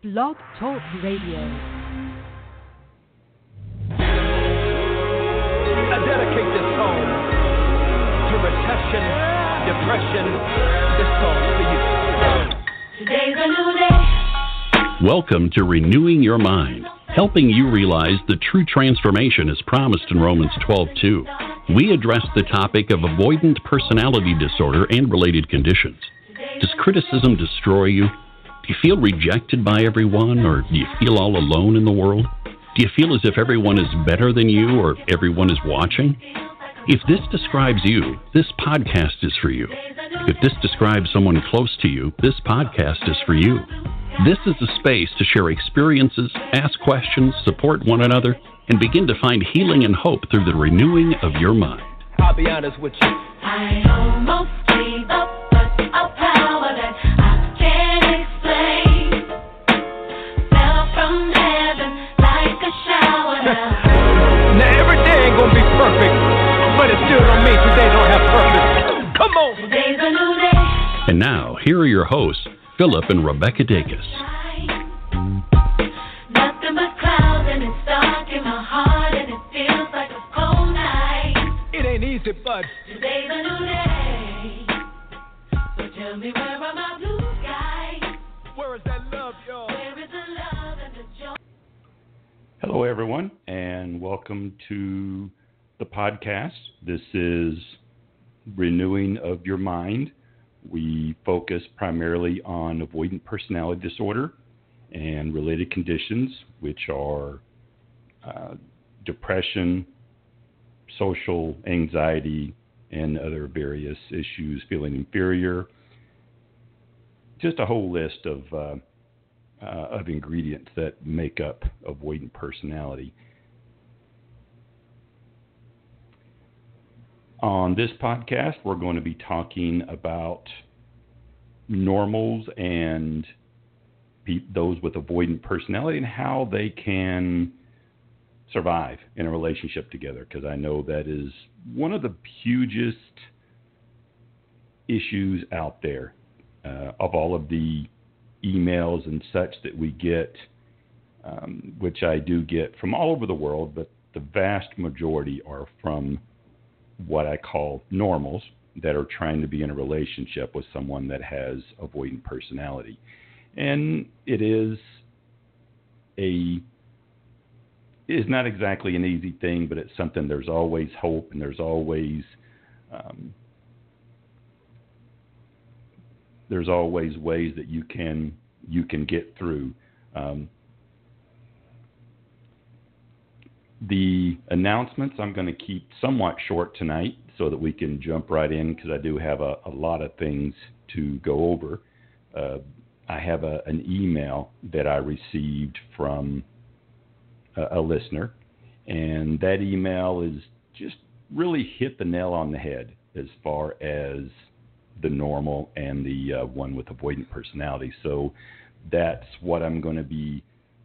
Blog Talk Radio. I dedicate this song to recession, depression. This song's for you. Today's a new day. Welcome to Renewing Your Mind, helping you realize the true transformation is promised in Romans 12:2. We address the topic of avoidant personality disorder and related conditions. Does criticism destroy you? Do you feel rejected by everyone, or do you feel all alone in the world? Do you feel as if everyone is better than you or everyone is watching? If this describes you, this podcast is for you. If this describes someone close to you, this podcast is for you. This is a space to share experiences, ask questions, support one another, and begin to find healing and hope through the renewing of your mind. I'll be honest with you. I almost gave up, but a power that I can't explain fell from heaven like a shower. Now every day ain't gonna be perfect, but it still don't mean today don't have purpose. Come on. Today's a new day. And now, here are your hosts, Philip and Rebecca Dacus. Nothing but clouds and it's dark in my heart and it feels like a cold night. It ain't easy, but Today's a new day. So tell me, where are my blue skies? where is that love, y'all? Where is the love and the joy? Hello, everyone, and welcome to the podcast. This is Renewing of Your Mind. We focus primarily on avoidant personality disorder and related conditions, which are depression, social anxiety, and other various issues, feeling inferior. Just a whole list of ingredients that make up avoidant personality. On this podcast, we're going to be talking about normals and those with avoidant personality and how they can survive in a relationship together, because I know that is one of the hugest issues out there. Of all of the emails and such that we get, which I do get from all over the world, but the vast majority are from what I call normals that are trying to be in a relationship with someone that has avoidant personality. And it is not exactly an easy thing, but it's something. There's always hope, and there's always ways that you can get through. The announcements I'm going to keep somewhat short tonight so that we can jump right in, because I do have a lot of things to go over. I have an email that I received from a listener, and that email is just really hit the nail on the head as far as the normal and the one with avoidant personality. So that's what I'm going to be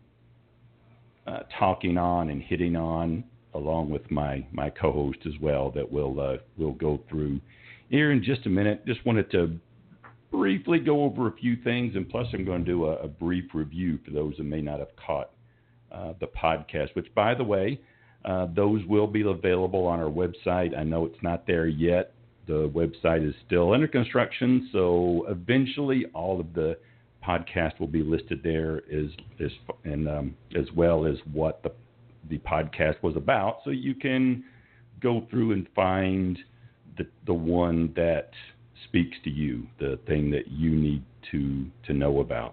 talking on and hitting on, along with my co-host as well, that we'll go through here in just a minute. Just wanted to briefly go over a few things, and plus I'm going to do a brief review for those that may not have caught the podcast, which, by the way, those will be available on our website. I know it's not there yet. The website is still under construction, so eventually all of the podcast will be listed there, as well as what the podcast was about, so you can go through and find the one that speaks to you, the thing that you need to know about.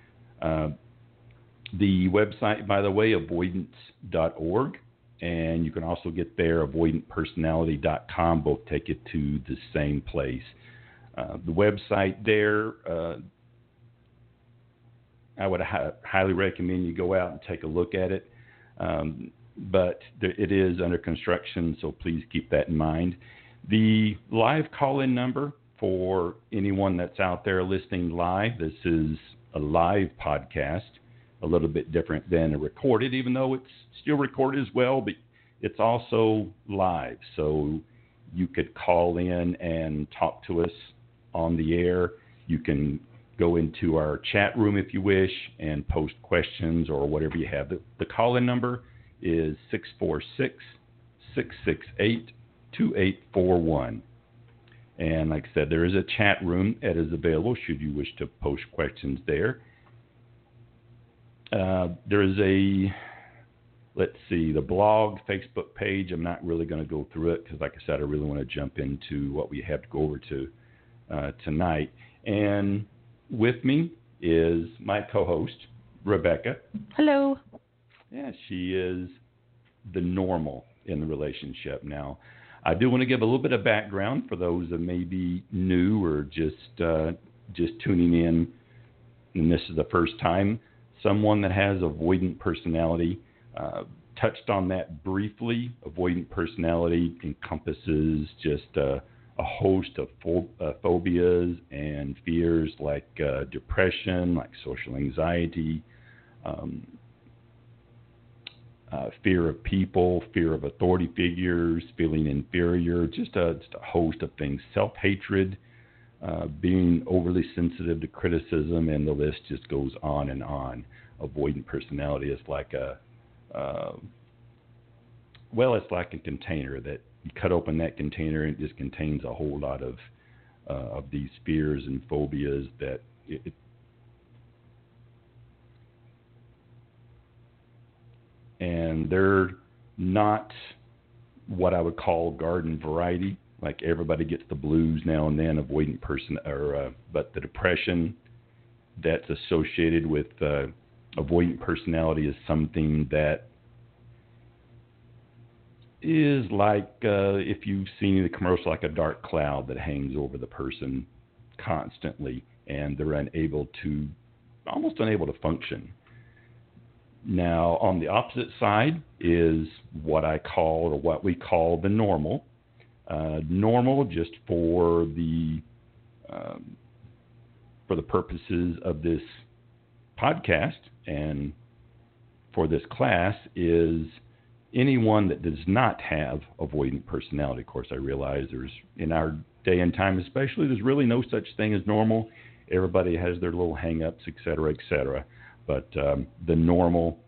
The website, by the way, avoidance.org, and you can also get there, avoidantpersonality.com, both take you to the same place. The website there, I would highly recommend you go out and take a look at it, but it is under construction, so please keep that in mind. The live call-in number for anyone that's out there listening live, this is a live podcast, a little bit different than a recorded, even though it's still recorded as well, but it's also live. So you could call in and talk to us on the air. You can go into our chat room if you wish and post questions or whatever you have. The call-in number is 646-668-2841. And like I said, there is a chat room that is available should you wish to post questions there. There is the blog, Facebook page. I'm not really going to go through it because, like I said, I really want to jump into what we have to go over to tonight. And with me is my co-host, Rebecca. Hello. Yeah, she is the normal in the relationship. Now, I do want to give a little bit of background for those that may be new or just tuning in, and this is the first time. Someone that has avoidant personality, touched on that briefly. Avoidant personality encompasses just a host of phobias and fears like depression, like social anxiety, fear of people, fear of authority figures, feeling inferior, just a host of things. Self-hatred, being overly sensitive to criticism, and the list just goes on and on. Avoidant personality is like it's like a container that you cut open that container and it just contains a whole lot of these fears and phobias that and they're not what I would call garden variety. Like everybody gets the blues now and then, avoidant person, but the depression that's associated with avoidant personality is something that is like, if you've seen the commercial, like a dark cloud that hangs over the person constantly, and they're almost unable to function. Now, on the opposite side is what we call the normal. Normal, just for the purposes of this podcast and for this class, is anyone that does not have avoidant personality. Of course, I realize in our day and time especially, there's really no such thing as normal. Everybody has their little hang-ups, et cetera, et cetera. But the normal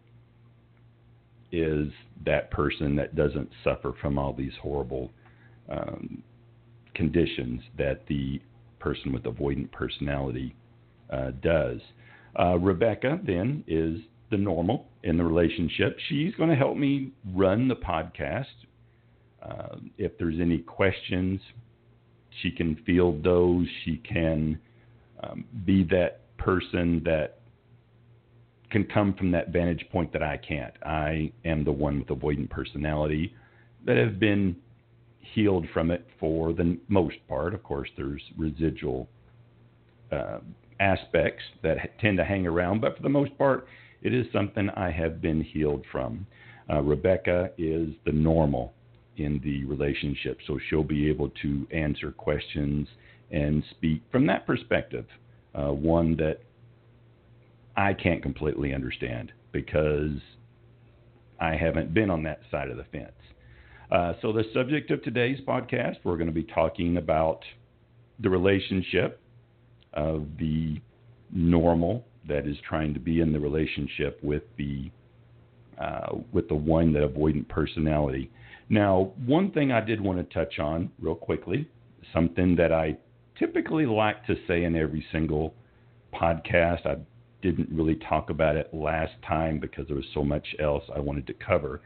is that person that doesn't suffer from all these horrible conditions that the person with avoidant personality does. Rebecca, then, is the normal in the relationship. She's going to help me run the podcast. If there's any questions, she can field those. She can be that person that can come from that vantage point that I can't. I am the one with avoidant personality that have been healed from it for the most part. Of course, there's residual aspects that tend to hang around, but for the most part, it is something I have been healed from. Rebecca is the normal in the relationship, so she'll be able to answer questions and speak from that perspective, one that I can't completely understand because I haven't been on that side of the fence. So the subject of today's podcast, we're going to be talking about the relationship of the normal that is trying to be in the relationship with the one, the avoidant personality. Now, one thing I did want to touch on real quickly, something that I typically like to say in every single podcast. I didn't really talk about it last time because there was so much else I wanted to cover.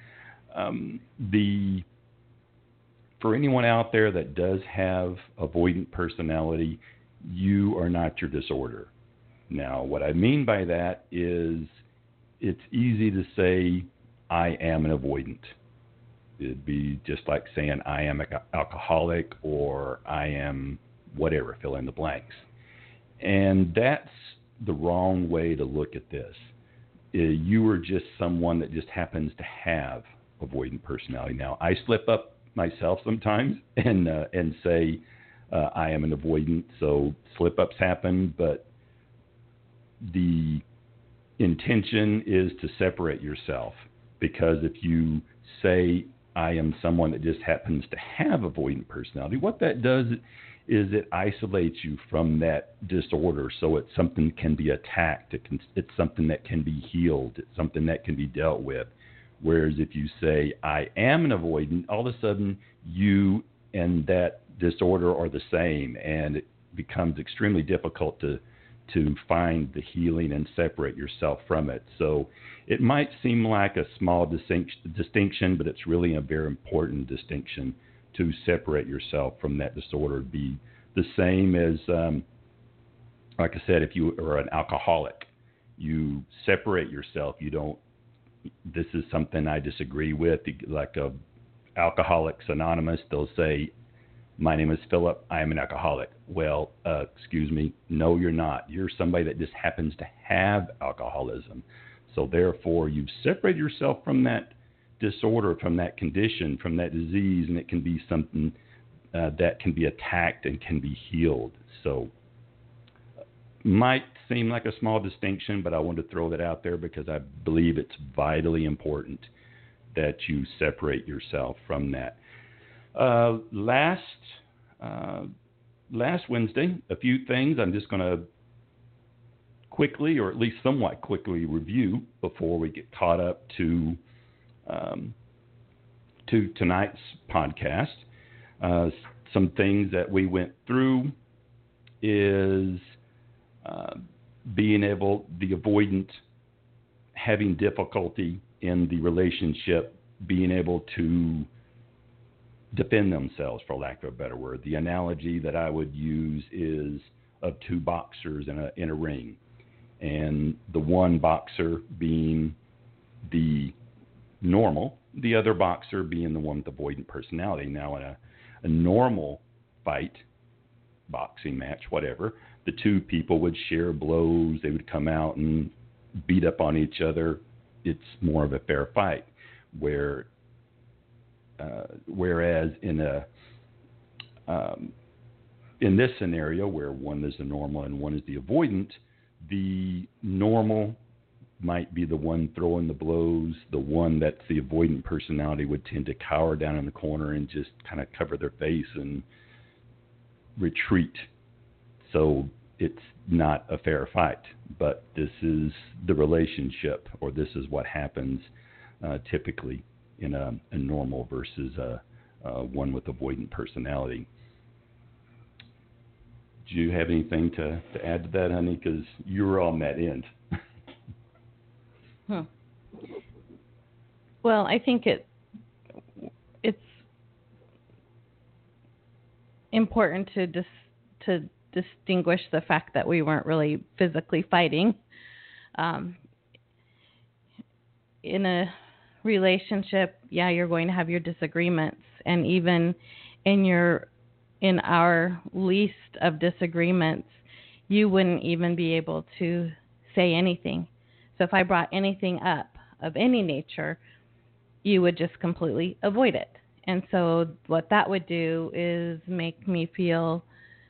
For anyone out there that does have avoidant personality, you are not your disorder. Now, what I mean by that is it's easy to say, I am an avoidant. It'd be just like saying I am an alcoholic or I am whatever, fill in the blanks. And that's the wrong way to look at this. You are just someone that just happens to have avoidant personality. Now, I slip up myself sometimes and say I am an avoidant, so slip-ups happen, but the intention is to separate yourself, because if you say I am someone that just happens to have avoidant personality, what that does is it isolates you from that disorder, so it's something that can be attacked. It's something that can be healed. It's something that can be dealt with. Whereas if you say, I am an avoidant, all of a sudden you and that disorder are the same, and it becomes extremely difficult to find the healing and separate yourself from it. So it might seem like a small distinction, but it's really a very important distinction to separate yourself from that disorder. Be the same as, like I said, if you are an alcoholic, you separate yourself. You don't, this is something I disagree with. Like Alcoholics Anonymous, they'll say, my name is Philip, I am an alcoholic. Well, excuse me, no, you're not. You're somebody that just happens to have alcoholism. So therefore, you've separated yourself from that disorder, from that condition, from that disease, and it can be something that can be attacked and can be healed. So might seem like a small distinction, but I want to throw that out there because I believe it's vitally important that you separate yourself from that. Last Wednesday, a few things I'm just going to quickly, or at least somewhat quickly, review before we get caught up to tonight's podcast. Some things that we went through is the avoidant having difficulty in the relationship, being able to defend themselves, for lack of a better word. The analogy that I would use is of two boxers in a ring, and the one boxer being the normal, the other boxer being the one with avoidant personality. Now, in a normal fight, boxing match, whatever, the two people would share blows. They would come out and beat up on each other. It's more of a fair fight. Whereas in this scenario where one is the normal and one is the avoidant, the normal might be the one throwing the blows. The one that's the avoidant personality would tend to cower down in the corner and just kind of cover their face and retreat. So it's not a fair fight, but this is the relationship, or this is what happens typically in a normal versus one with avoidant personality. Do you have anything to add to that, honey? Because you were on that end. Well, I think it's important to distinguish the fact that we weren't really physically fighting. In a relationship, yeah, you're going to have your disagreements, and even in our least of disagreements, you wouldn't even be able to say anything. So if I brought anything up of any nature, you would just completely avoid it. And so what that would do is make me feel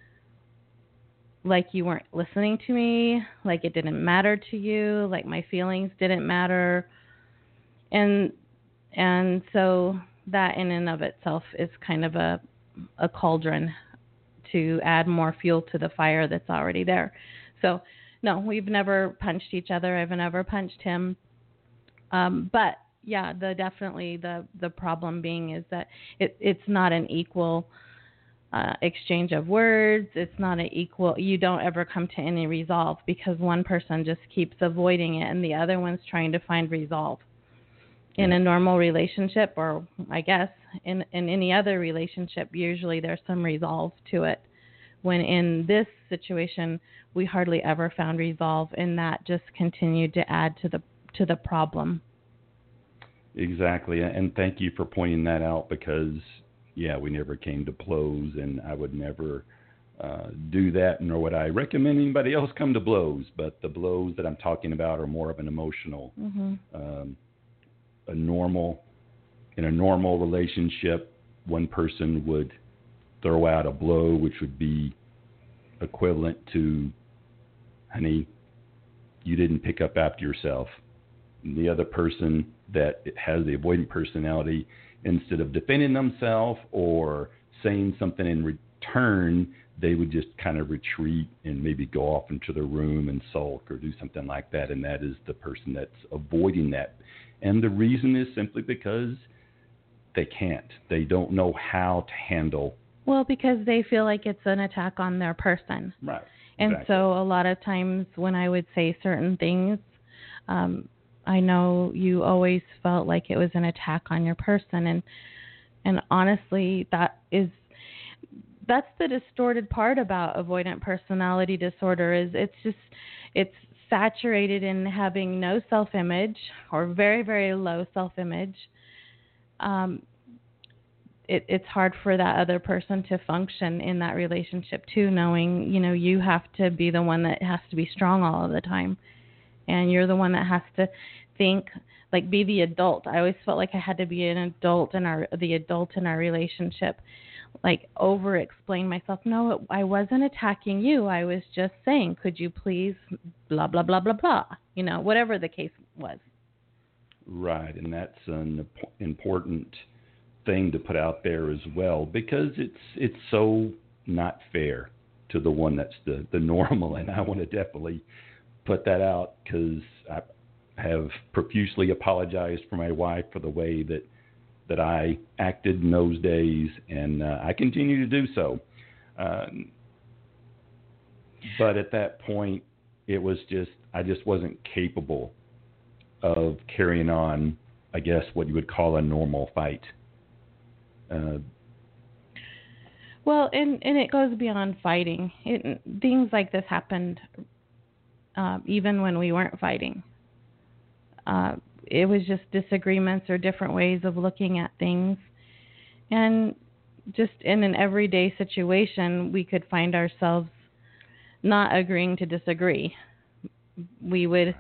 like you weren't listening to me, like it didn't matter to you, like my feelings didn't matter. And so that in and of itself is kind of a cauldron to add more fuel to the fire that's already there. So no, we've never punched each other. I've never punched him. But yeah, definitely the problem being is that it's not an equal exchange of words. It's not an equal, you don't ever come to any resolve because one person just keeps avoiding it and the other one's trying to find resolve. In a normal relationship, or I guess in any other relationship, usually there's some resolve to it. When in this situation, we hardly ever found resolve, and that just continued to add to the problem. Exactly, and thank you for pointing that out because, yeah, we never came to blows, and I would never do that, nor would I recommend anybody else come to blows. But the blows that I'm talking about are more of an emotional. In a normal relationship, one person would throw out a blow, which would be equivalent to, honey, you didn't pick up after yourself. And the other person that has the avoidant personality, instead of defending themselves or saying something in turn, they would just kind of retreat and maybe go off into their room and sulk or do something like that. And that is the person that's avoiding that. And the reason is simply because they can't. They don't know how to handle. Well, because they feel like it's an attack on their person. Right. And Exactly. so a lot of times when I would say certain things, I know you always felt like it was an attack on your person. And honestly, that's the distorted part about avoidant personality disorder is it's saturated in having no self-image or very, very low self-image. It's hard for that other person to function in that relationship too, knowing, you have to be the one that has to be strong all of the time. And you're the one that has to think, like, be the adult. I always felt like I had to be the adult in our relationship, like over-explain myself. No, I wasn't attacking you. I was just saying, could you please blah, blah, blah, blah, blah, whatever the case was. Right, and that's an important thing to put out there as well, because it's so not fair to the one that's the normal, and I want to definitely put that out because I have profusely apologized for my wife for the way that I acted in those days, and I continue to do so. But at that point, it was I just wasn't capable of carrying on, I guess, what you would call a normal fight. Well, and it goes beyond fighting. Things like this happened even when we weren't fighting. It was just disagreements or different ways of looking at things. And just in an everyday situation, we could find ourselves not agreeing to disagree. We would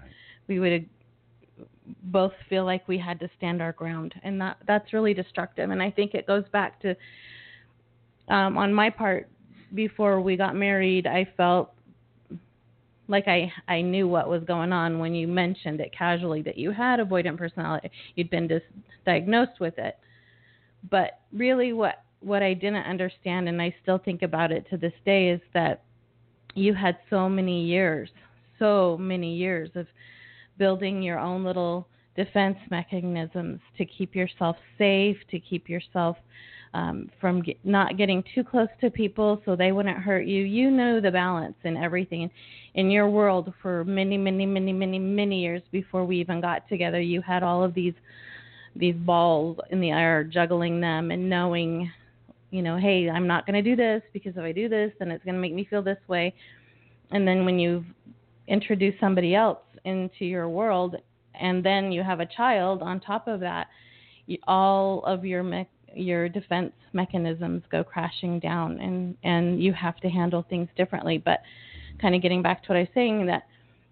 both feel like we had to stand our ground, and that's really destructive. And I think it goes back to, on my part, before we got married, I felt like I knew what was going on when you mentioned it casually, that you had avoidant personality. You'd been diagnosed with it. But really what I didn't understand, and I still think about it to this day, is that you had so many years of building your own little defense mechanisms to keep yourself safe, to keep yourself from not getting too close to people so they wouldn't hurt you. You know the balance and everything in your world for many, many, many, many, many years before we even got together. You had all of these balls in the air, juggling them and knowing, hey, I'm not going to do this because if I do this, then it's going to make me feel this way. And then when you've introduced somebody else into your world and then you have a child on top of that, all of your defense mechanisms go crashing down, and you have to handle things differently. But kind of getting back to what I was saying, that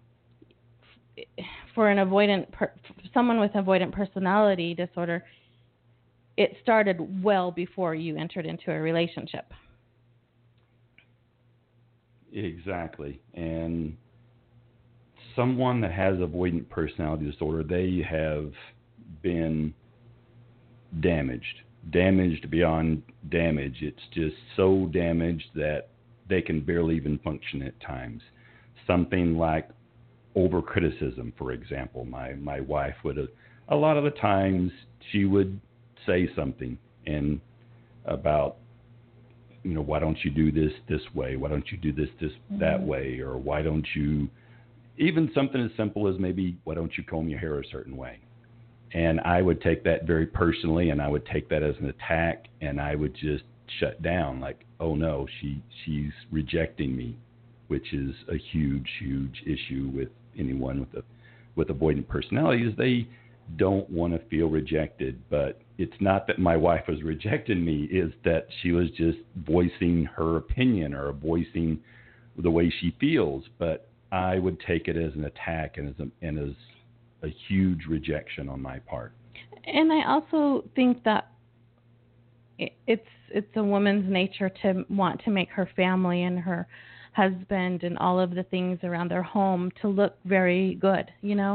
for someone with avoidant personality disorder, it started well before you entered into a relationship. Exactly. And someone that has avoidant personality disorder, they have been damaged beyond damage. It's just so damaged that they can barely even function at times. Something like overcriticism, for example. My wife would, a lot of the times, she would say something and about, why don't you do this way? Why don't you do this that way? Or why don't you, even something as simple as maybe, why don't you comb your hair a certain way? And I would take that very personally, and I would take that as an attack, and I would just shut down, like, oh no, she's rejecting me, which is a huge, huge issue with anyone with avoidant personality, is they don't want to feel rejected. But it's not that my wife was rejecting me, is that she was just voicing her opinion or voicing the way she feels. But I would take it as an attack and as a huge rejection on my part. And I also think that it's a woman's nature to want to make her family and her husband and all of the things around their home to look very good,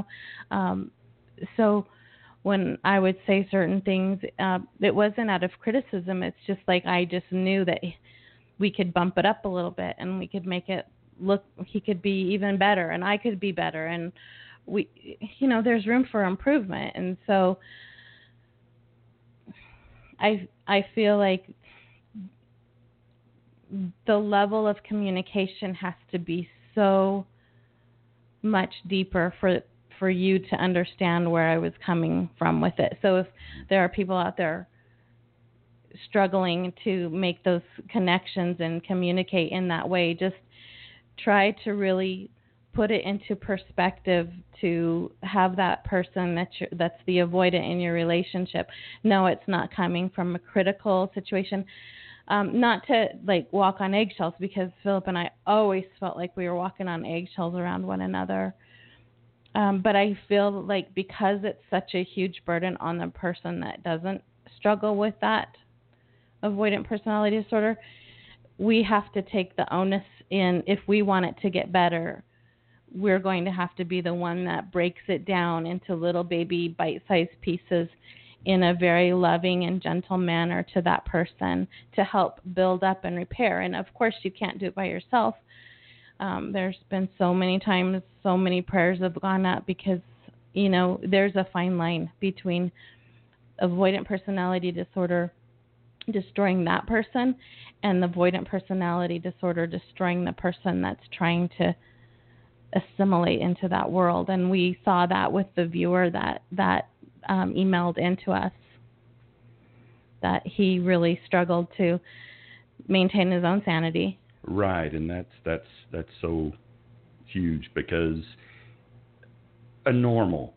so when I would say certain things, it wasn't out of criticism. It's just like I just knew that we could bump it up a little bit, and we could make it look, he could be even better, and I could be better, and we, there's room for improvement. And so I feel like the level of communication has to be so much deeper for you to understand where I was coming from with it. So if there are people out there struggling to make those connections and communicate in that way, just try to really put it into perspective to have that person that's the avoidant in your relationship. No, it's not coming from a critical situation. Not to like walk on eggshells, because Philip and I always felt like we were walking on eggshells around one another. But I feel like because it's such a huge burden on the person that doesn't struggle with that avoidant personality disorder, we have to take the onus in. If we want it to get better, we're going to have to be the one that breaks it down into little baby bite-sized pieces in a very loving and gentle manner to that person to help build up and repair. And of course, you can't do it by yourself. There's been so many times, so many prayers have gone up because, there's a fine line between avoidant personality disorder destroying that person and the avoidant personality disorder destroying the person that's trying to assimilate into that world. And we saw that with the viewer that emailed into us, that he really struggled to maintain his own sanity. Right, and that's so huge, because a normal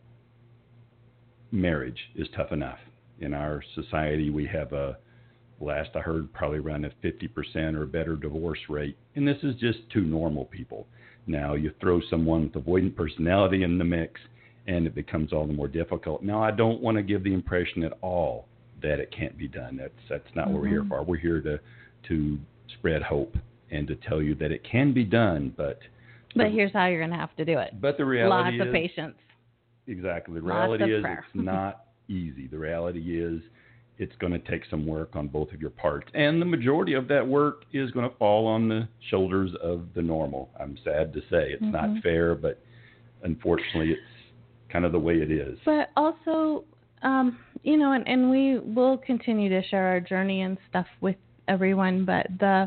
marriage is tough enough. In our society, we have last I heard, probably around a 50% or better divorce rate, and this is just two normal people. Now, you throw someone with avoidant personality in the mix, and it becomes all the more difficult. Now, I don't want to give the impression at all that it can't be done. That's not what we're here for. We're here to spread hope and to tell you that it can be done, but here's how you're going to have to do it. But the reality lots of patience. Exactly. The reality is prayer. It's not easy. The reality is it's going to take some work on both of your parts, and the majority of that work is going to fall on the shoulders of the normal. I'm sad to say it's not fair, but unfortunately, it's kind of the way it is. But also, and we will continue to share our journey and stuff with everyone, but the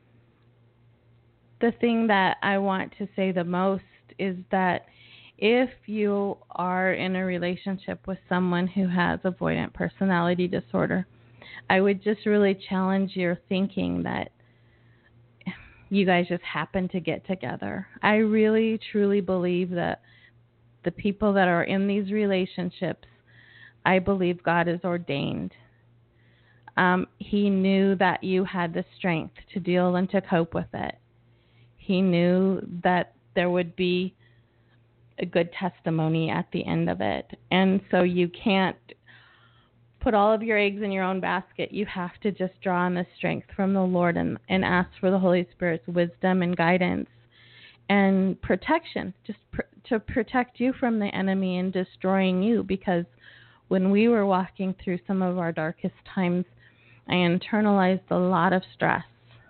thing that I want to say the most is that if you are in a relationship with someone who has avoidant personality disorder, I would just really challenge your thinking that you guys just happen to get together. I really, truly believe that the people that are in these relationships, I believe God has ordained. He knew that you had the strength to deal and to cope with it. He knew that there would be a good testimony at the end of it. And so you can't put all of your eggs in your own basket. You have to just draw on the strength from the Lord and ask for the Holy Spirit's wisdom and guidance and protection, just to protect you from the enemy and destroying you. Because when we were walking through some of our darkest times, I internalized a lot of stress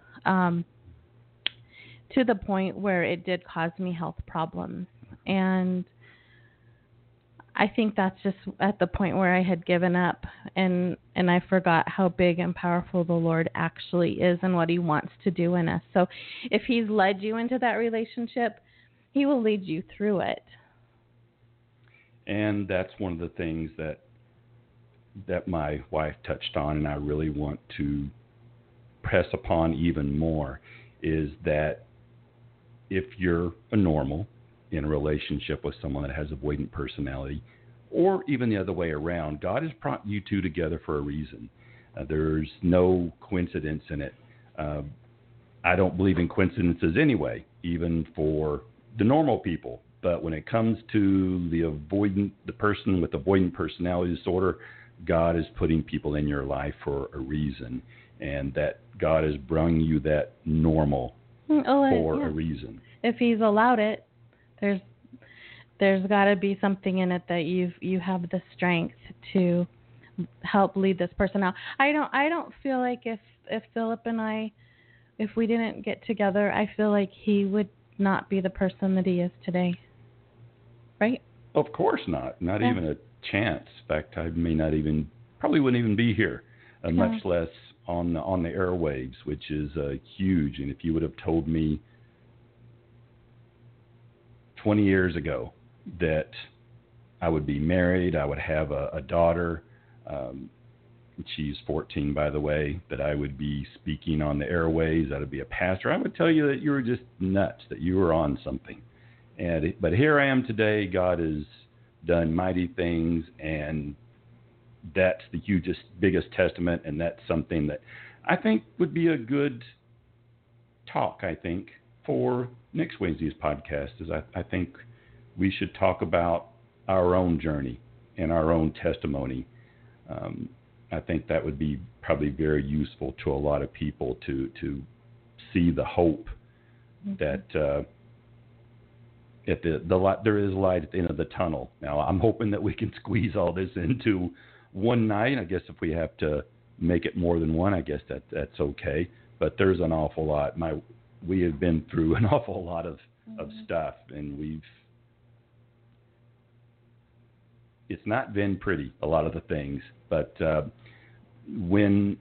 to the point where it did cause me health problems. And I think that's just at the point where I had given up and I forgot how big and powerful the Lord actually is and what he wants to do in us. So if he's led you into that relationship, he will lead you through it. And that's one of the things that my wife touched on, and I really want to press upon even more, is that if you're a normal in a relationship with someone that has avoidant personality, or even the other way around, God has brought you two together for a reason. There's no coincidence in it. I don't believe in coincidences anyway, even for the normal people. But when it comes to the person with avoidant personality disorder, God is putting people in your life for a reason, and that God has brought you that normal for a reason. If he's allowed it, there's got to be something in it that you have the strength to help lead this person out. I don't feel like if Philip and I if we didn't get together, I feel like he would not be the person that he is today. Right? Of course not. Not Yeah. even a chance. In fact, I may not even, probably wouldn't even be here, much less on the airwaves, which is huge. And if you would have told me 20 years ago that I would be married, I would have a daughter, she's 14, by the way, that I would be speaking on the airways, I would be a pastor, I would tell you that you were just nuts, that you were on something. But here I am today. God has done mighty things, and that's the hugest, biggest testament, and that's something that I think would be a good talk, I think, for next Wednesday's podcast. Is I think we should talk about our own journey and our own testimony. I think that would be probably very useful to a lot of people to see the hope that at the light, there is light at the end of the tunnel. Now, I'm hoping that we can squeeze all this into one night. I guess if we have to make it more than one, I guess that's okay. But there's an awful lot. We have been through an awful lot of stuff, and it's not been pretty, a lot of the things. But when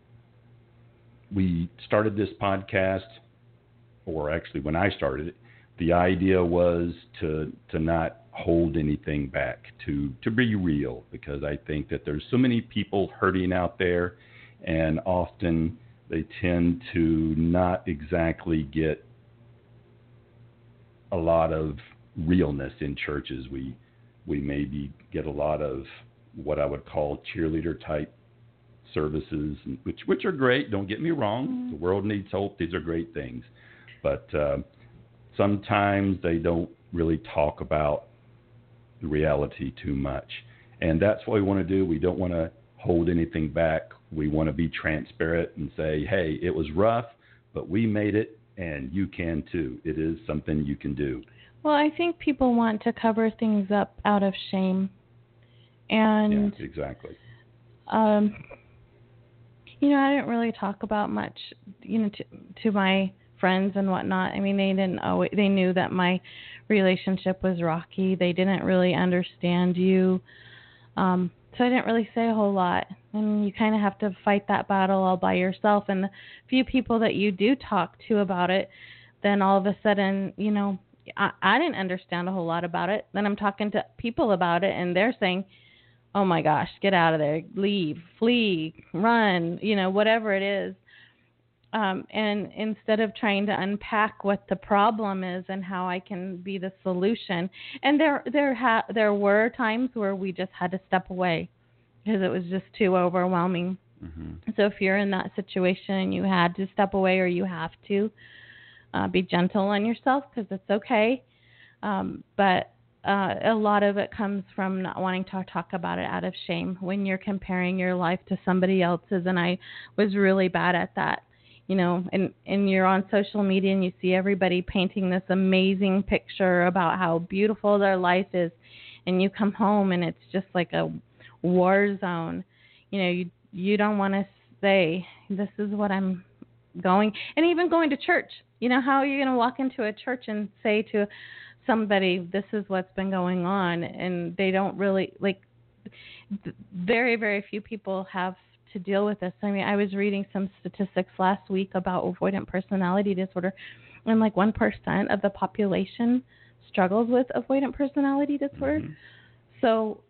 we started this podcast, or actually when I started it, the idea was to not hold anything back, to be real, because I think that there's so many people hurting out there, and often they tend to not exactly get a lot of realness in churches. We maybe get a lot of what I would call cheerleader type services, which are great. Don't get me wrong. The world needs hope. These are great things. But sometimes they don't really talk about the reality too much. And that's what we want to do. We don't want to hold anything back. We want to be transparent and say, hey, it was rough, but we made it, and you can too. It is something you can do. Well, I think people want to cover things up out of shame. And yeah, exactly. I didn't really talk about much, to my friends and whatnot. I mean, they knew that my relationship was rocky. They didn't really understand you. So I didn't really say a whole lot. And you kind of have to fight that battle all by yourself. And the few people that you do talk to about it, then all of a sudden, I didn't understand a whole lot about it. Then I'm talking to people about it, and they're saying, oh my gosh, get out of there, leave, flee, run, whatever it is. And instead of trying to unpack what the problem is and how I can be the solution, and there were times where we just had to step away because it was just too overwhelming. Mm-hmm. So if you're in that situation and you had to step away, or you have to, be gentle on yourself, because it's okay. But a lot of it comes from not wanting to talk about it out of shame when you're comparing your life to somebody else's. And I was really bad at that, and you're on social media and you see everybody painting this amazing picture about how beautiful their life is. And you come home and it's just like a war zone. You don't want to say, this is what I'm going, and even going to church. How are you going to walk into a church and say to somebody, this is what's been going on? And they don't really, very, very few people have to deal with this. I mean, I was reading some statistics last week about avoidant personality disorder, and 1% of the population struggles with avoidant personality disorder. Mm-hmm. So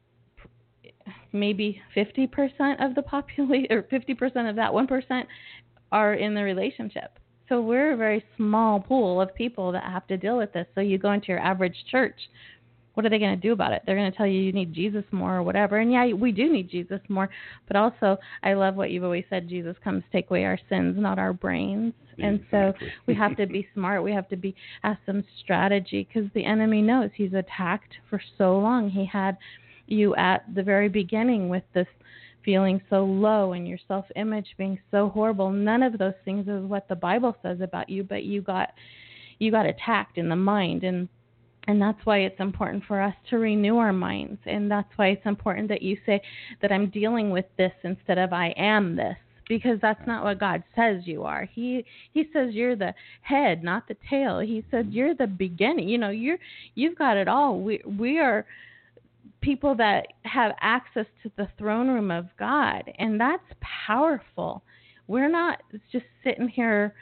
maybe 50% of the population, or 50% of that 1%, are in the relationship. So we're a very small pool of people that have to deal with this. So you go into your average church, what are they going to do about it? They're going to tell you need Jesus more or whatever. And yeah, we do need Jesus more. But also, I love what you've always said, Jesus comes to take away our sins, not our brains. And so we have to be smart. We have to have some strategy, because the enemy knows he's attacked for so long. He had you at the very beginning with this feeling so low and your self-image being so horrible. None of those things is what the Bible says about you, but you got attacked in the mind, and that's why it's important for us to renew our minds, and that's why it's important that you say that I'm dealing with this instead of I am this, because that's not what God says you are. He says you're the head, not the tail. He said you're the beginning. You know, you've got it all. We are people that have access to the throne room of God, and that's powerful. We're not just sitting here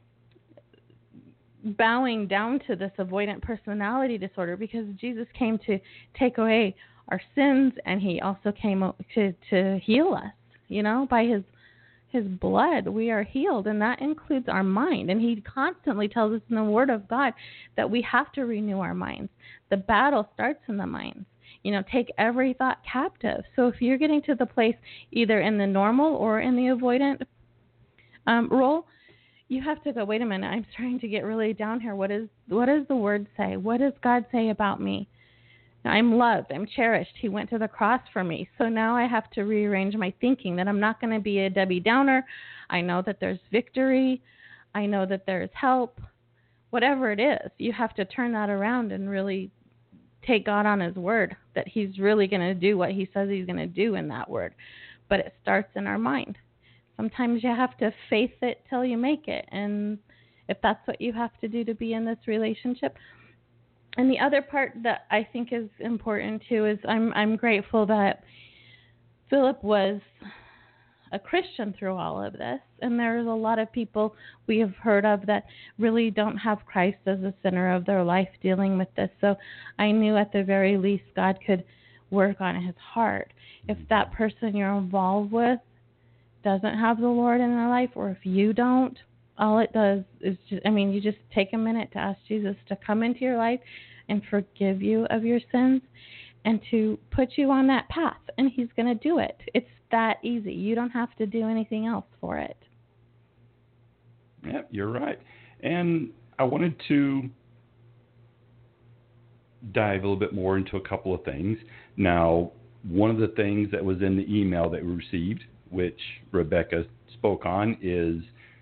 bowing down to this avoidant personality disorder, because Jesus came to take away our sins, and he also came to heal us. You know, by his blood we are healed, and that includes our mind. And he constantly tells us in the Word of God that we have to renew our minds. The battle starts in the minds. You know, take every thought captive. So if you're getting to the place either in the normal or in the avoidant role, you have to go, wait a minute, I'm starting to get really down here. What does the Word say? What does God say about me? I'm loved. I'm cherished. He went to the cross for me. So now I have to rearrange my thinking, that I'm not going to be a Debbie Downer. I know that there's victory. I know that there's help. Whatever it is, you have to turn that around and really take God on his word, that he's really going to do what he says he's going to do in that word. But it starts in our mind. Sometimes you have to faith it till you make it. And if that's what you have to do to be in this relationship. And the other part that I think is important too is I'm grateful that Philip was a Christian through all of this. And there's a lot of people we have heard of that really don't have Christ as the center of their life dealing with this. So I knew at the very least God could work on his heart. If that person you're involved with doesn't have the Lord in their life, or if you don't, all it does is you just take a minute to ask Jesus to come into your life and forgive you of your sins and to put you on that path, and he's going to do it. It's that easy. You don't have to do anything else for it. Yeah, you're right. And I wanted to dive a little bit more into a couple of things. Now, one of the things that was in the email that we received, which Rebecca spoke on, is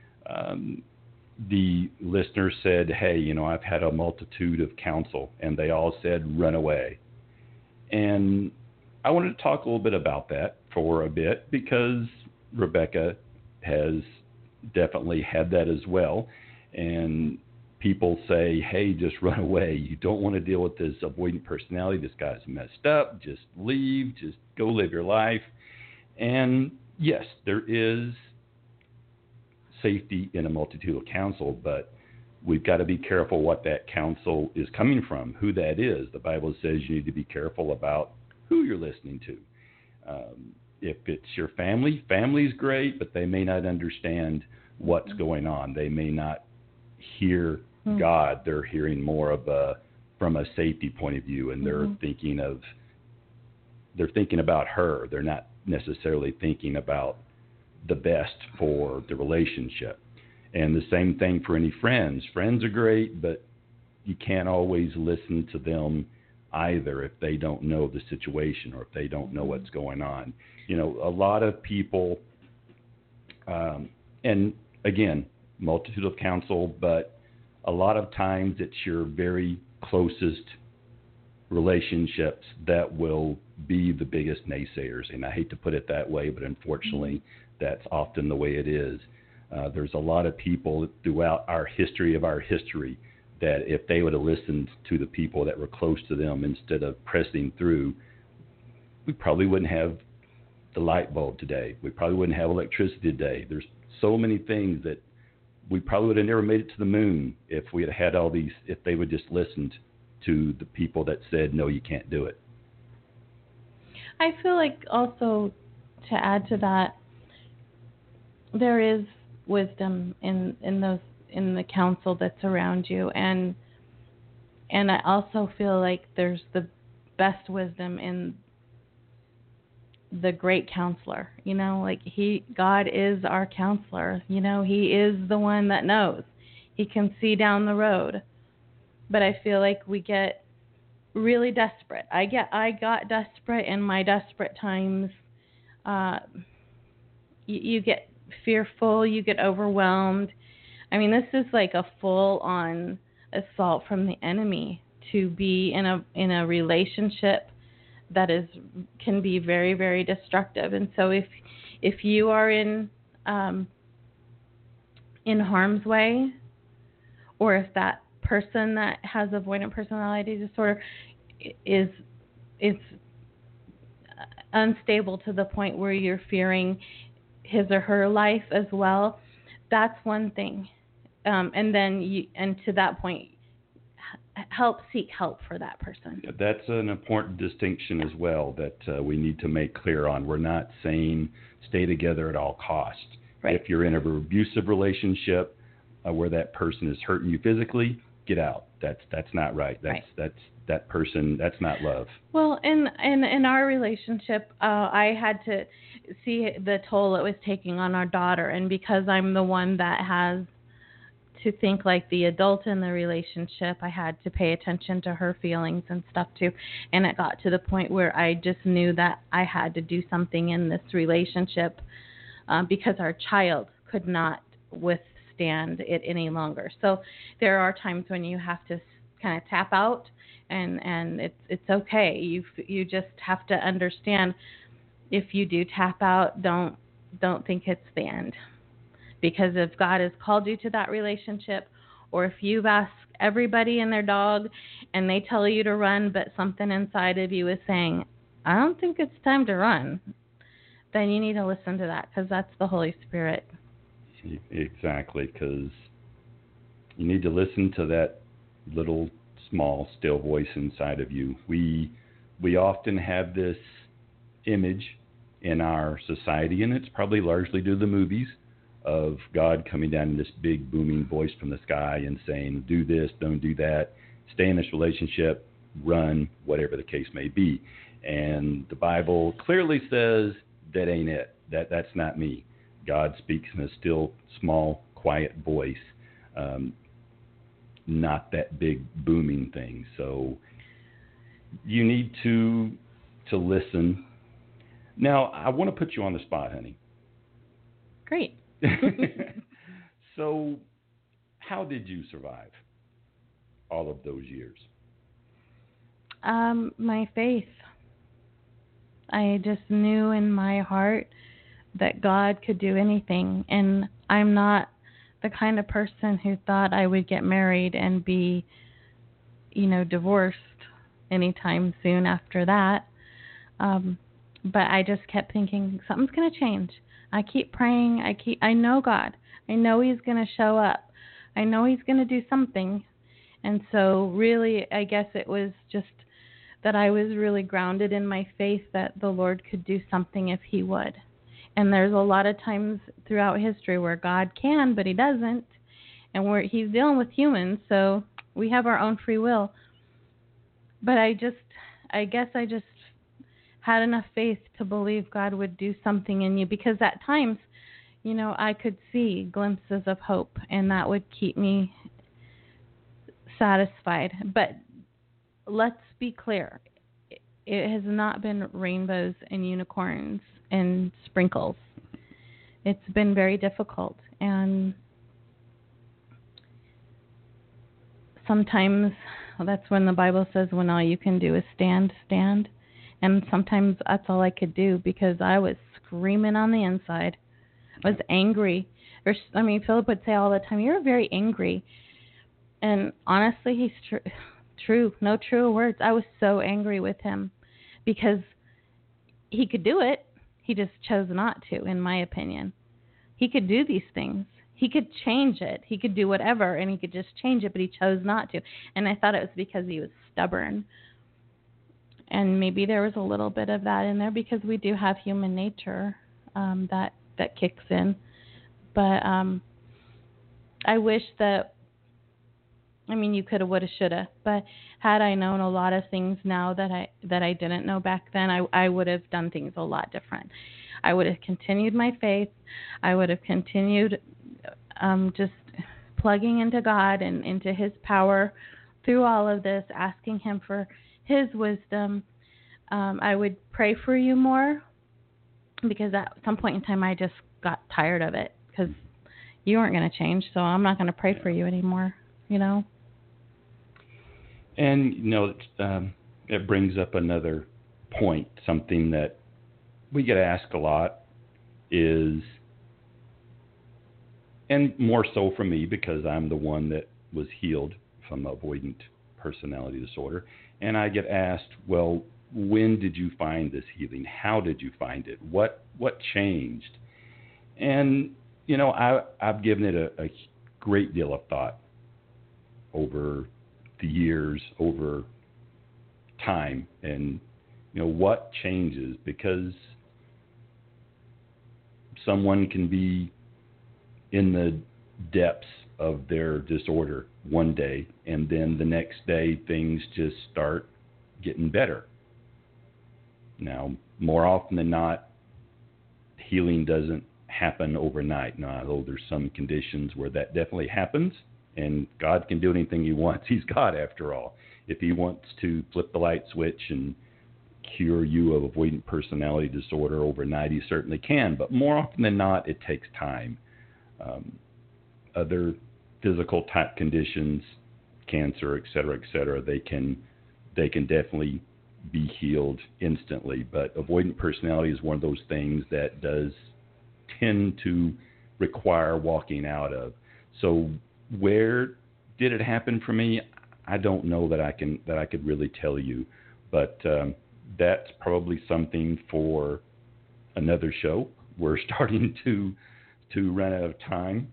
the listener said, hey, you know, I've had a multitude of counsel, and they all said, run away. And I wanted to talk a little bit about that for a bit, because Rebecca has definitely had that as well. And people say, hey, just run away. You don't want to deal with this avoidant personality. This guy's messed up. Just leave. Just go live your life. And yes, there is safety in a multitude of counsel, but we've got to be careful what that counsel is coming from, who that is. The Bible says you need to be careful about who you're listening to. If it's your family, family's great, but they may not understand what's going on. They may not hear God. They're hearing more from a safety point of view, and they're thinking about her. They're not necessarily thinking about the best for the relationship. And the same thing for any friends. Friends are great, but you can't always listen to them either if they don't know the situation or if they don't know what's going on. You know, a lot of people, and again, multitude of counsel, but a lot of times it's your very closest relationships that will be the biggest naysayers. And I hate to put it that way, but unfortunately, that's often the way it is. There's a lot of people throughout our history that if they would have listened to the people that were close to them instead of pressing through, we probably wouldn't have the light bulb today. We probably wouldn't have electricity today. There's so many things that we probably would have never made it to the moon if we had all these, if they would just listened to the people that said, no, you can't do it. I feel like also, to add to that, there is wisdom in the counsel that's around you, and I also feel like there's the best wisdom in the great counselor. You know, like God is our counselor. You know, he is the one that knows. He can see down the road. But I feel like we get really desperate. I got desperate in my desperate times. You get fearful, you get overwhelmed. I mean, this is like a full-on assault from the enemy to be in a relationship that can be very, very destructive. And so if you are in in harm's way, or if that person that has avoidant personality disorder is unstable to the point where you're fearing his or her life as well, that's one thing. And then to that point, seek help for that person. That's an important distinction as well that we need to make clear on. We're not saying stay together at all costs. Right. If you're in an abusive relationship where that person is hurting you physically, get out. That's not right. That person. That's not love. Well, in our relationship, I had to see the toll it was taking on our daughter, and because I'm the one that has to think like the adult in the relationship, I had to pay attention to her feelings and stuff too. And it got to the point where I just knew that I had to do something in this relationship because our child could not withstand it any longer. So there are times when you have to kind of tap out, and it's okay. You just have to understand, if you do tap out, don't think it's the end. Because if God has called you to that relationship, or if you've asked everybody and their dog and they tell you to run, but something inside of you is saying, I don't think it's time to run, then you need to listen to that, because that's the Holy Spirit. Exactly, because you need to listen to that little, small, still voice inside of you. We often have this image in our society, and it's probably largely due to the movies, of God coming down in this big booming voice from the sky and saying, do this, don't do that, stay in this relationship, run, whatever the case may be. And the Bible clearly says that ain't it. That's not me. God speaks in a still, small, quiet voice, not that big booming thing. So you need to listen. Now, I want to put you on the spot, honey. Great. So, how did you survive all of those years? My faith. I just knew in my heart that God could do anything, and I'm not the kind of person who thought I would get married and be, divorced anytime soon after that. But I just kept thinking, something's going to change. I keep praying. I know God. I know He's going to show up. I know He's going to do something. And so really, I guess it was just that I was really grounded in my faith that the Lord could do something if He would. And there's a lot of times throughout history where God can, but He doesn't. And He's dealing with humans, so we have our own free will. But I guess I just had enough faith to believe God would do something in you, because at times, I could see glimpses of hope, and that would keep me satisfied. But let's be clear, it has not been rainbows and unicorns and sprinkles. It's been very difficult, and sometimes that's when the Bible says, when all you can do is stand. And sometimes that's all I could do, because I was screaming on the inside. I was angry. Philip would say all the time, you're very angry. And honestly, he's true. No truer words. I was so angry with him because he could do it. He just chose not to, in my opinion. He could do these things. He could change it. He could do whatever, and he could just change it, but he chose not to. And I thought it was because he was stubborn. And maybe there was a little bit of that in there, because we do have human nature that kicks in. But I wish that, you coulda, woulda, shoulda. But had I known a lot of things now that I didn't know back then, I would have done things a lot different. I would have continued my faith. I would have continued just plugging into God and into His power through all of this, asking Him for His wisdom. I would pray for you more, because at some point in time I just got tired of it, because you weren't going to change, so I'm not going to pray for you anymore, And, it brings up another point, something that we get asked a lot is, and more so for me because I'm the one that was healed from avoidant personality disorder. And I get asked, well, when did you find this healing? How did you find it? What changed? And, you know, I've given it a great deal of thought over the years, over time, and, you know, what changes? Because someone can be in the depths of their disorder one day, and then the next day things just start getting better. Now, more often than not, healing doesn't happen overnight. Now, although there's some conditions where that definitely happens, and God can do anything He wants. He's God, after all. If He wants to flip the light switch and cure you of avoidant personality disorder overnight, He certainly can. But more often than not, it takes time. Other physical type conditions, cancer, et cetera, they can definitely be healed instantly. But avoidant personality is one of those things that does tend to require walking out of. So where did it happen for me? I don't know that I could really tell you, but that's probably something for another show. We're starting to run out of time.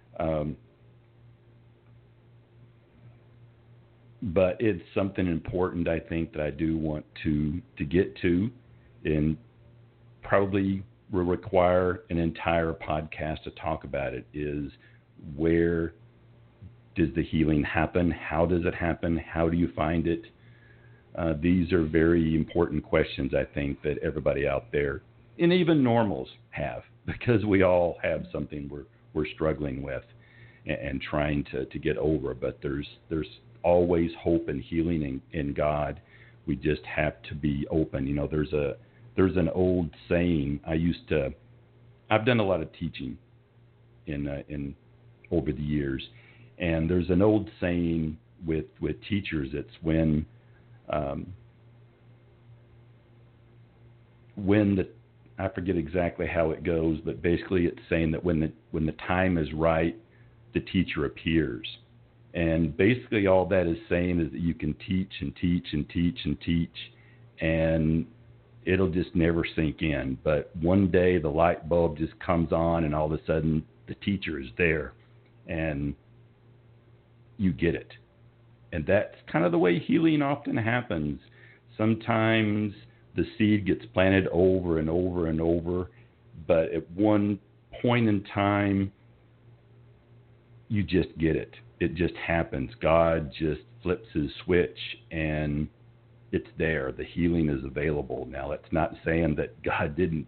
But it's something important, I think, that I do want to get to, and probably will require an entire podcast to talk about it, is where does the healing happen? How does it happen? How do you find it? These are very important questions, I think, that everybody out there, and even normals, have, because we all have something we're struggling with and trying to get over. But there's always hope and healing in God. We just have to be open. You know, there's an old saying. I've done a lot of teaching in over the years, and there's an old saying with teachers. It's when I forget exactly how it goes, but basically it's saying that when the time is right, the teacher appears. And basically all that is saying is that you can teach and teach and teach and teach, and it'll just never sink in. But one day the light bulb just comes on, and all of a sudden the teacher is there, and you get it. And that's kind of the way healing often happens. Sometimes the seed gets planted over and over and over, but at one point in time, you just get it. It just happens. God just flips His switch, and it's there. The healing is available. Now, that's not saying that God didn't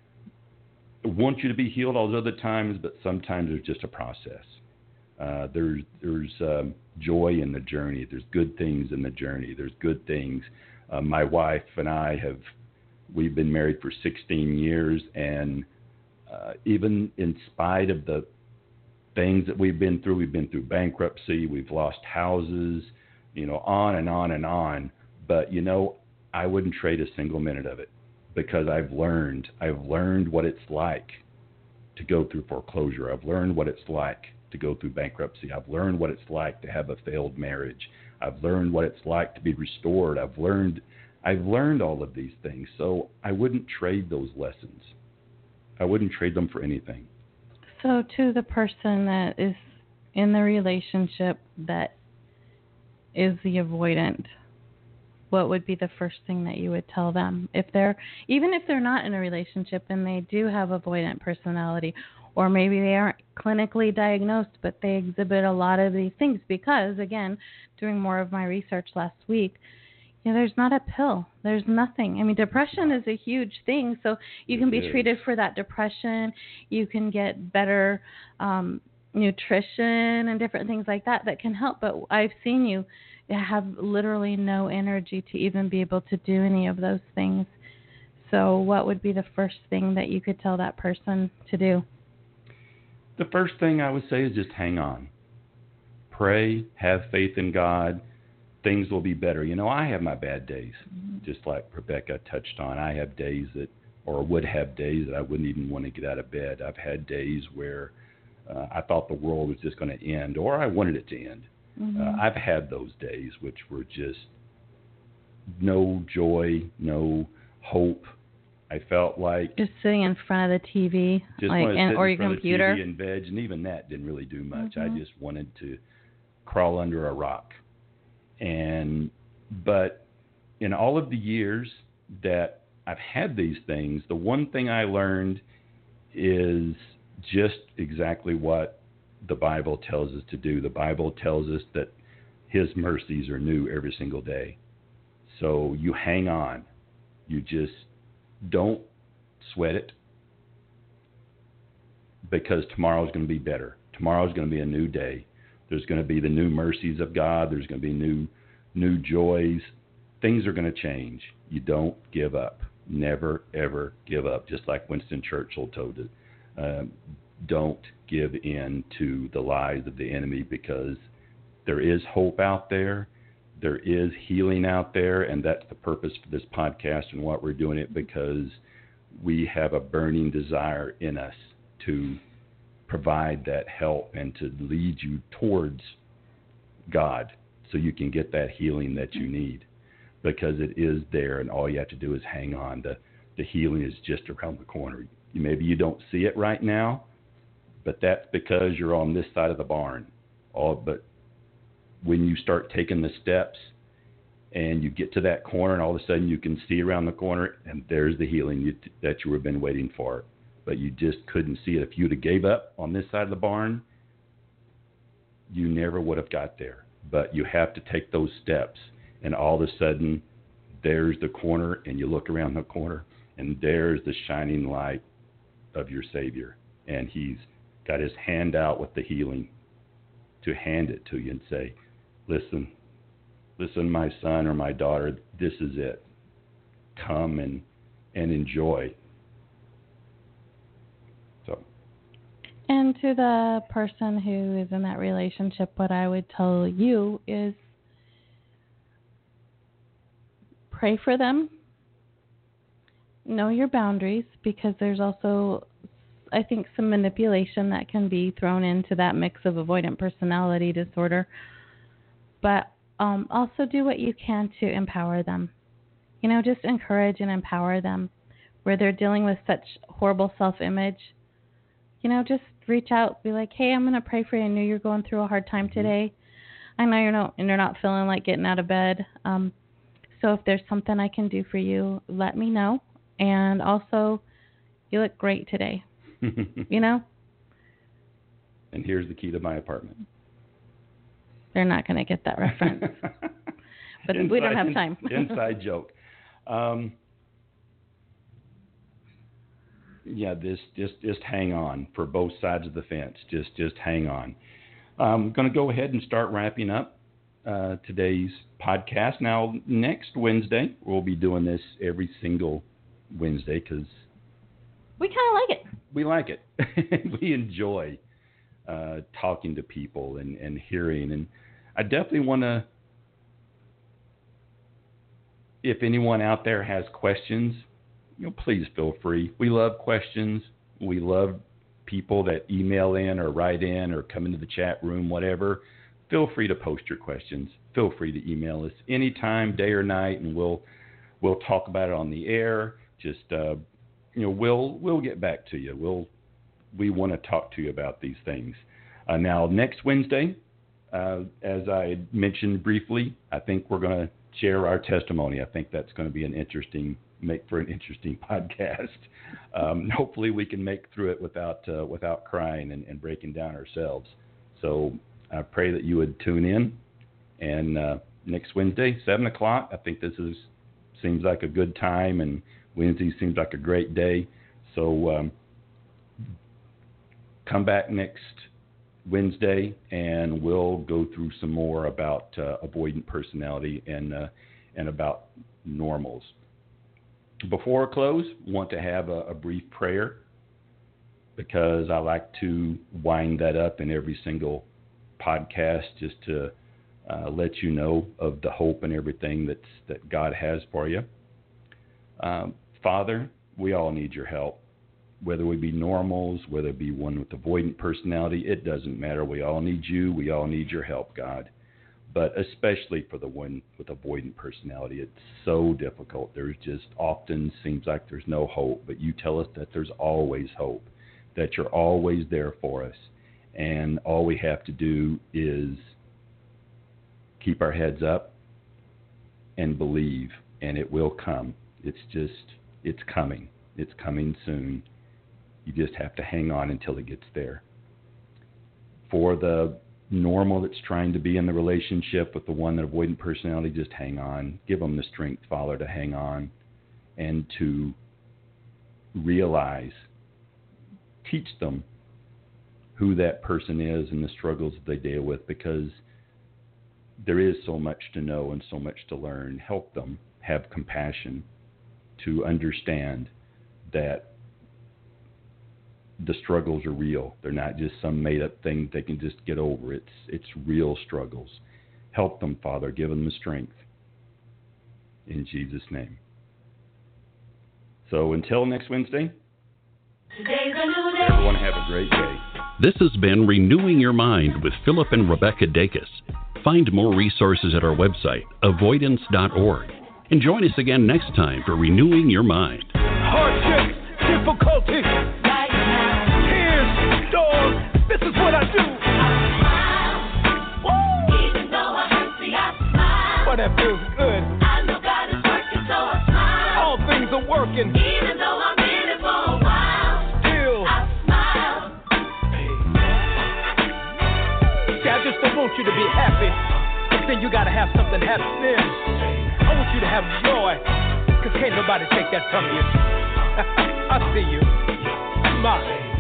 want you to be healed all those other times, but sometimes there's just a process. There's joy in the journey. There's good things in the journey. There's good things. My wife and I we've been married for 16 years, and even in spite of the things that we've been through bankruptcy, we've lost houses, on and on and on. But, I wouldn't trade a single minute of it, because I've learned what it's like to go through foreclosure. I've learned what it's like to go through bankruptcy. I've learned what it's like to have a failed marriage. I've learned what it's like to be restored. I've learned all of these things. So I wouldn't trade those lessons. I wouldn't trade them for anything. So to the person that is in the relationship that is the avoidant, what would be the first thing that you would tell them? Even if they're not in a relationship and they do have avoidant personality, or maybe they aren't clinically diagnosed, but they exhibit a lot of these things, because, again, doing more of my research last week, there's not a pill. There's nothing. I mean, depression is a huge thing, so you can be treated for that depression. You can get better nutrition and different things like that can help. But I've seen you have literally no energy to even be able to do any of those things. So what would be the first thing that you could tell that person to do? The first thing I would say is just hang on. Pray, have faith in God. Things will be better. I have my bad days, just like Rebecca touched on. I have days would have days that I wouldn't even want to get out of bed. I've had days where I thought the world was just going to end, or I wanted it to end. I've had those days which were just no joy, no hope. I felt like just sitting in front of the TV, just like, or your computer, of the TV and veg, and even that didn't really do much. I just wanted to crawl under a rock. But in all of the years that I've had these things, the one thing I learned is just exactly what the Bible tells us to do. The Bible tells us that His mercies are new every single day. So you hang on. You just don't sweat it, because tomorrow's going to be better. Tomorrow's going to be a new day. There's going to be the new mercies of God. There's going to be new joys. Things are going to change. You don't give up. Never, ever give up. Just like Winston Churchill told it. Don't give in to the lies of the enemy, because there is hope out there. There is healing out there, and that's the purpose for this podcast and what we're doing it, because we have a burning desire in us to provide that help and to lead you towards God so you can get that healing that you need, because it is there, and all you have to do is hang on. The healing is just around the corner. Maybe you don't see it right now, but that's because you're on this side of the barn. But when you start taking the steps and you get to that corner, and all of a sudden you can see around the corner, and there's the healing that you have been waiting for. But you just couldn't see it. If you'd have gave up on this side of the barn, you never would have got there. But you have to take those steps, and all of a sudden there's the corner, and you look around the corner, and there's the shining light of your Savior. And He's got His hand out with the healing to hand it to you and say, listen, my son or my daughter, this is it. Come and enjoy. So. And to the person who is in that relationship, what I would tell you is pray for them. Know your boundaries, because there's also, I think, some manipulation that can be thrown into that mix of avoidant personality disorder. But also do what you can to empower them. Just encourage and empower them where they're dealing with such horrible self-image. Just reach out, be like, hey, I'm going to pray for you. I know you're going through a hard time today. I know you're not feeling like getting out of bed. So if there's something I can do for you, let me know. And also, you look great today. And here's the key to my apartment. They're not going to get that reference. But we don't have time. Inside joke. Just hang on for both sides of the fence. Just hang on. I'm going to go ahead and start wrapping up today's podcast. Now, next Wednesday, we'll be doing this every single Wednesday, because we kind of like it. We like it. We enjoy talking to people and hearing. And I definitely want to, if anyone out there has questions, please feel free. We love questions. We love people that email in or write in or come into the chat room, whatever. Feel free to post your questions. Feel free to email us anytime, day or night, and we'll talk about it on the air. Just we'll get back to you. We want to talk to you about these things. Now, next Wednesday, as I mentioned briefly, I think we're going to share our testimony. I think that's going to be make for an interesting podcast. Hopefully, we can make through it without crying and breaking down ourselves. So I pray that you would tune in. And next Wednesday, 7:00. I think this seems like a good time, and Wednesday seems like a great day. So come back next Wednesday, and we'll go through some more about avoidant personality and about normals. Before I close, I want to have a brief prayer, because I like to wind that up in every single podcast, just to let you know of the hope and everything that God has for you. Father, we all need your help. whether we be normals, whether it be one with avoidant personality, it doesn't matter. We all need you. We all need your help, God. But especially for the one with avoidant personality, it's so difficult. There's just often seems like there's no hope, but you tell us that there's always hope, that you're always there for us. And all we have to do is keep our heads up and believe, and it will come. It's coming. It's coming soon. You just have to hang on until it gets there. For the normal that's trying to be in the relationship with the one that avoidant personality, just hang on. Give them the strength, Father, to hang on and to realize, teach them who that person is and the struggles that they deal with, because there is so much to know and so much to learn. Help them have compassion to understand that the struggles are real. They're not just some made-up thing they can just get over. It's real struggles. Help them, Father. Give them the strength. In Jesus' name. So until next Wednesday, everyone have a great day. This has been Renewing Your Mind with Philip and Rebecca Dacus. Find more resources at our website, avoidance.org. And join us again next time for Renewing Your Mind. Hardships, difficulties, tears, storms, this is what I do. Even though I hurt, see, I smile. But that feels good. I know God is working, so I smile. All things are working. Even though I'm in it for a while, Still, I smile. see, I just don't want you to be happy, but then you gotta have something happening. I want you to have joy, cause can't nobody take that from you. I see you. Smile.